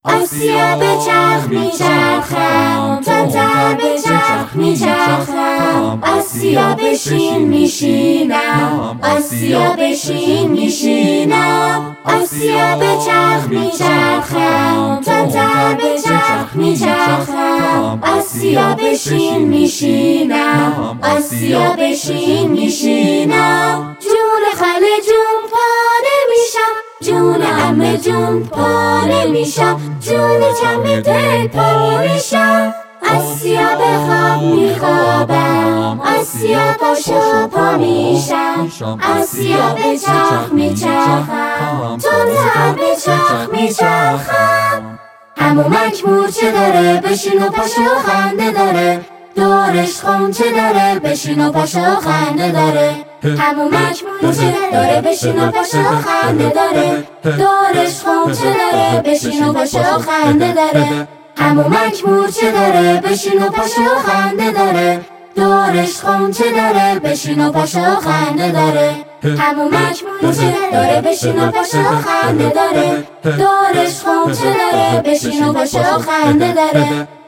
آسیا به چرخ میچرخم، تندر به چرخ میچرخم. آسیا بشین میشینم، آسیا بشین میشینم. آسیا به چرخ میچرخم، تندر به چرخ میچرخم. آسیا بشین میشینم، آسیا بشین میشینم. جون خاله جون پاره میشم، جون عمه جون پاره میشم، جون چمه دل پاره میشم. آسیا به خواب میخوابم، آسیا پاشو پا میشم. آسیا به چرخ میچرخم، تندر به چرخ میچرخم. عمومک مورچه داره، بشین و پاشو خنده داره. دورش خونچه داره، بشین و پاشو خنده داره. عمومک مورچه داره، بشین و پاشو خنده داره. دورش خونچه داره، بشین و پاشو خنده داره. عمومک مورچه داره، بشین و پاشو خنده داره. دورش خونچه داره، بشین و پاشو خنده داره. عمومک مورچه داره، بشین و پاشو خنده داره. دورش خونچه داره، بشین و پاشو خنده داره.